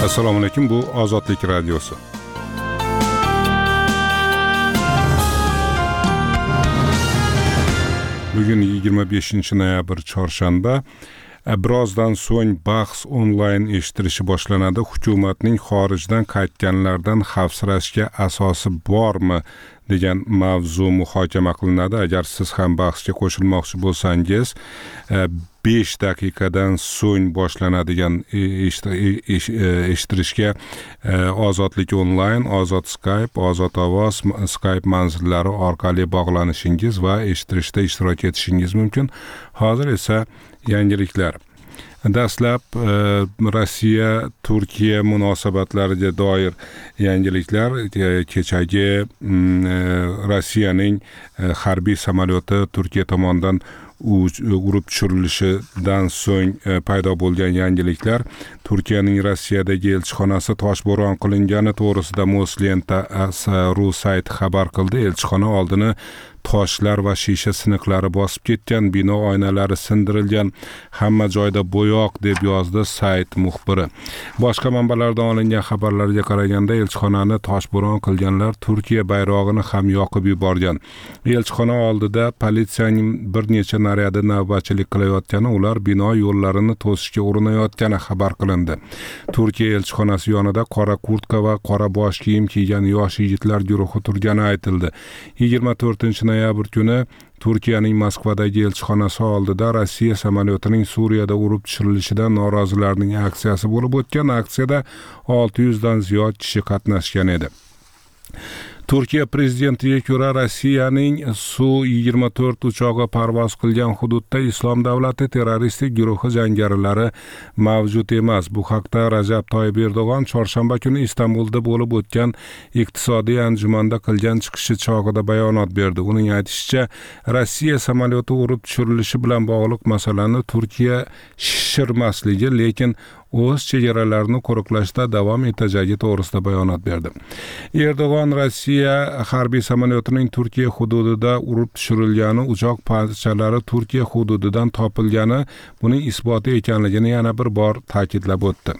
Assalomu alaykum, bu Ozodlik radiosi. Bugun 25 noyabr chorshanba. Birozdan so'ng bahs onlayn eshitilishi boshlanadi. Hukumatning xorijdan qaytganlardan xavfsirashga asosi bormi degan mavzu muhokama qilinadi. Agar siz ham bahsga qo'shilmoqchi bo'lsangiz, 5 daqiqadan so'ng boshlanadigan eshitilishga Ozodlik onlayn, Ozod Skype, Ozod ovoz Skype manzillari orqali bog'lanishingiz va eshitilishda ishtirok etishingiz mumkin. Hozir esa yangiliklar. Dastlab Rossiya-Turkiya munosabatlariga doir yangiliklar. Kechagi Rossiyaning harbiy samolyoti Turkiya tomonidan urib tushirilishidan so'ng paydo bo'lgan yangiliklar. Turkiyaning Rossiyadagi elchixonasi toshbo'ron qilingani to'g'risida Moslenta.ru sayti xabar qildi. Elchixona oldini toshlar va shisha siniqlari bosib ketgan, bino oynalari sindirilgan, hamma joyda bo'yoq deb yozdi sayt muxbiri. Boshqa manbalardan olingan xabarlarga qaraganda elchixonani toshbo'ron qilganlar Turkiya bayrog'ini ham yoqib yuborgan. Elchixona oldida politsiyaning bir necha naryadi navbatchilik qilayotgani, ular bino yo'llarini to'sishga urinayotgani xabar qilindi. Turkiya elchixonasi yonida qora kurtka va qora bosh kiyim kiygan yosh yigitlar guruhi turgani aytildi. 24 noyabr kuni Turkiyaning Moskvadagi elchixonasi oldida Rossiya samolyotining Suriyada urib tushirilishidan norozilarning aksiyasi bo'lib o'tgan. Aksiyada 600 dan ziyod kishi qatnashgan edi. Turkiya prezidentiga ko'ra Rossiyaning Su-24 uchog'i parvoz qilgan hududda Islom davlati terroristik guruhi jangarilari mavjud emas. Bu haqda Rajab Toyyib Erdo'g'on chorshanba kuni Istanbulda bo'lib o'tgan iqtisodiy anjumanda qilgan chiqishi chog'ida bayonot berdi. Uning aytishicha, Rossiya samolyoti urib tushirilishi bilan bog'liq masalani Turkiya shishirmasligi, lekin o'z chegaralarini qo'riqlashda davom etajagi to'g'risida bayonot berdi. Erdo'g'on Rossiya harbiy samolyotining Turkiya hududida urib tushirilgani, uchoq parchalari Turkiya hududidan topilgani buning isboti ekanligini yana bir bor ta'kidlab o'tdi.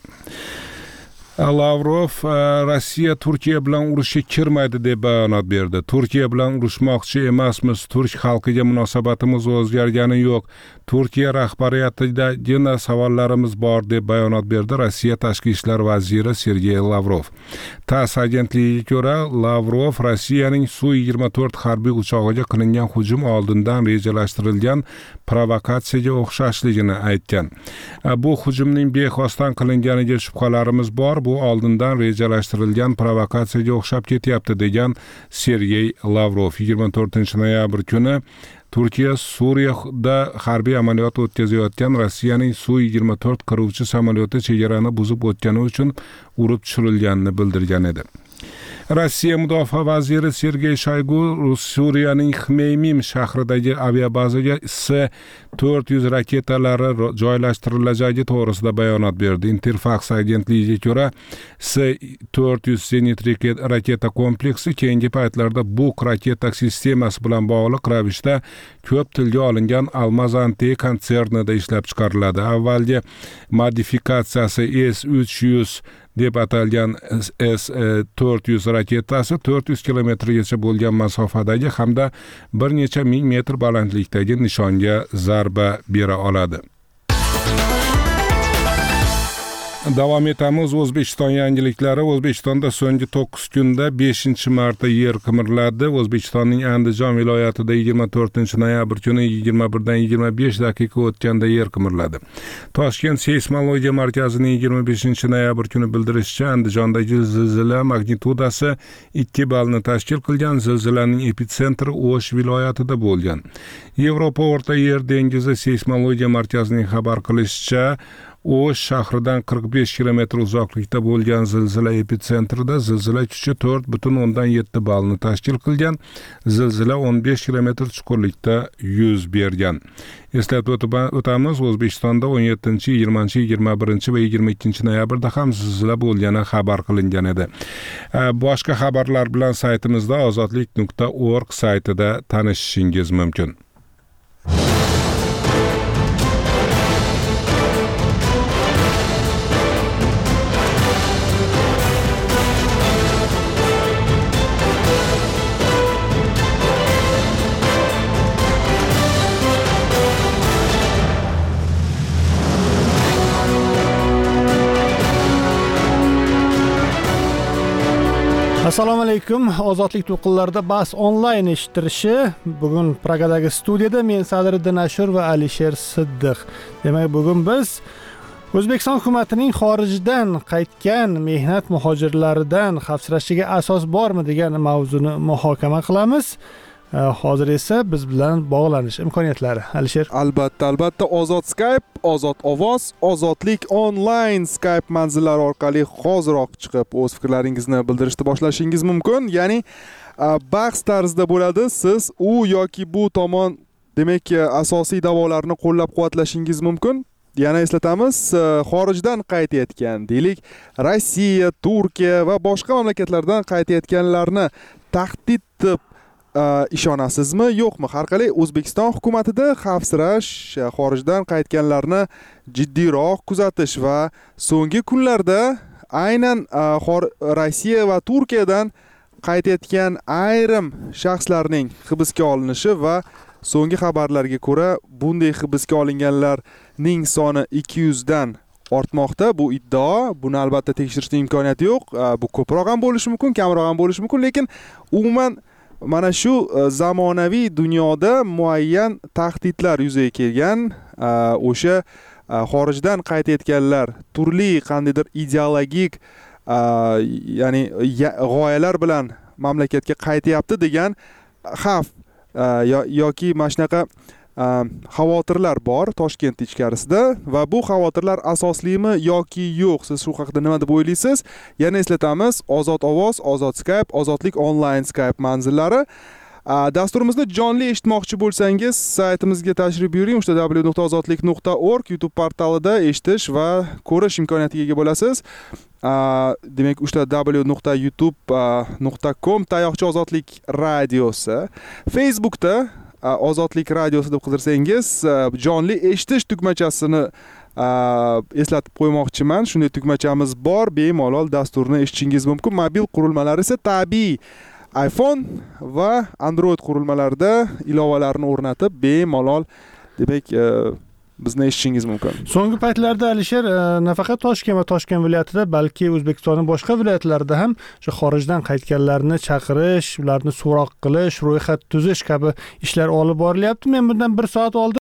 Lavrov Rossiya Turkiya bilan urushga kirmaydi deb bayonot berdi. Turkiya bilan urushmoqchi emasmiz, turk xalqiga munosabatimiz o'zgargani yo'q. Turkiya rahbariyatidagina savollarimiz bor deb bayonot berdi Rossiya tashqi ishlar vaziri Sergey Lavrov. TASS agentligiga ko'ra, Lavrov Rossiyaning Su-24 harbiy uchog'iga qilingan hujum oldindan rejalashtirilgan provokatsiyaga o'xshashligini aytgan. Bu hujumning bexosdan qilinganiga shubhalarimiz bor. Bu oldindan rejalashtirilgan provokatsiyaga o'xshab ketyapti degan Sergey Lavrov. 24 noyabr kuni Turkiya Suriyada harbiy amaliyot o'tkazayotgan Rossiyaning Su-24 qiruvchi samolyoti chegarani buzib o'tgani uchun urib tushirilganini bildirgan edi. Rossiya mudofaa vaziri Sergey Shoygu Suriyaning Xmeymim shahridagi aviabazaga S-400 raketalari joylashtirilajagi to'g'risida bayonot berdi. Interfax agentligiga ko'ra, S-400 zenit raketa kompleksi keyingi paytlarda Buk raketa sistemasi bilan bog'liq ravishda ko'p tilga olingan Almazante konsernida ishlab chiqariladi. Avvalgi modifikatsiyasi S-300 deb atalgan S-400 raketasi 400 kilometrgacha bo'lgan masofadagi hamda bir necha ming metr balandlikdagi nishonga zarba bera oladi. Davom etamiz. O'zbekiston yangiliklari. O'zbekistonda so'nggi 9 kunda 5-marta yer qimirladi. O'zbekistonning Andijon viloyatida 24 noyabr kuni 21 dan 25 daqiqa o'tganda yer qimirladi. Toshkent seysmologiya markazining 25 noyabr kuni bildirishicha, Andijondagi zilzila magnitudasi 2 ballni tashkil qilgan. Zilzilaning epitsentri O'sh viloyatida bo'lgan. Yevropa O'rta Yer dengizi seysmologiya markazining xabar qilishicha, O'sh shahridan 45 kilometr uzoqlikda bo'lgan zilzila epitsentrida zilzila kuchi 4,7 ballni tashkil qilgan. Zilzila 15 kilometr chuqurlikda yuz bergan. Eslatib o'tamiz, O'zbekistonda 17, 20, 21 va 22 noyabrda ham zilzila bo'lgani xabar qilingan edi. Boshqa xabarlar bilan saytimizda ozodlik.org saytida tanishishingiz mumkin. Assalomu alaykum. Ozodlik to'lqinlarida bahs onlayn eshittirishi. Bugun Pragadagi studiyada men Sadriddin Ashur va Alisher Siddiq. Demak, bugun biz O'zbekiston hukumatining xorijdan qaytgan mehnat muhojirlaridan xavfsirashiga asos bormi degan mavzuni muhokama qilamiz. Hozir esa biz bilan bog'lanish imkoniyatlari. Alisher. Albatta, Ozod Skype, Ozod ovoz, Ozodlik onlayn Skype manzillari orqali hoziroq chiqib o'z fikrlaringizni bildirishni boshlashingiz mumkin. Ya'ni bahs tarzida bo'ladi. Siz u yoki bu tomon demak asosiy da'volarni qo'llab-quvvatlashingiz mumkin. Yana eslatamiz, xorijdan qaytayotgan, deylik, Rossiya, Turkiya va boshqa mamlakatlardan qaytayotganlarni tahdid deb ishonasizmi, yo'qmi? Har qalay O'zbekiston hukumatida xavfsirash, xorijdan qaytganlarni jiddiyroq kuzatish va so'nggi kunlarda aynan Rossiya va Turkiyadan qaytayotgan ayrim shaxslarning hibsga olinishi va so'nggi xabarlarga ko'ra bunday hibsga olinganlarning soni 200 dan ortmoqda. Bu iddao. Buni albatta tekshirishning imkoniyati yo'q. Bu ko'proq ham bo'lishi mumkin, kamroq ham bo'lishi mumkin, lekin umuman mana shu zamonaviy dunyoda muayyan tahdidlar yuzaga kelgan, o'sha xorijdan qaytayotganlar turli qandaydir ideologik ya'ni g'oyalar bilan mamlakatga qaytyapti degan xavf yoki mana shunaqa xavotirlar bor Toshkent ichkarisida va bu xavotirlar asoslimi yoki yo'q? Siz shu haqida nima deb o'ylaysiz? Yana eslatamiz, Ozod ovoz, Ozod Skype, Ozodlik onlayn Skype manzillari. Dasturimizni jonli eshitmoqchi bo'lsangiz, saytimizga tashrif buyuring. O'sha www.ozodlik.org YouTube portalida eshitish va ko'rish imkoniyatiga ega bo'lasiz. Demak, o'sha www.youtube.com tayoqcha ozodlik radiosi. Facebookda Ozodlik radiosi deb qidirsangiz, jonli eshitish tugmachasini eslatib qo'ymoqchiman. Shunday tugmachamiz bor. Bemalol dasturni eshitishingiz mumkin. Mobil qurilmalar esa tabiiy iPhone va Android qurilmalarida ilovalarni o'rnatib bemalol demak bizni eshitishingiz mumkin. So'nggi paytlarda Alisher nafaqat Toshkent va Toshkent viloyatida, balki O'zbekistonning boshqa viloyatlarida ham shu xorijdan qaytganlarni chaqirish, ularni so'roq qilish, ro'yxat tuzish kabi ishlar olib borilyapti. Men bundan bir soat oldin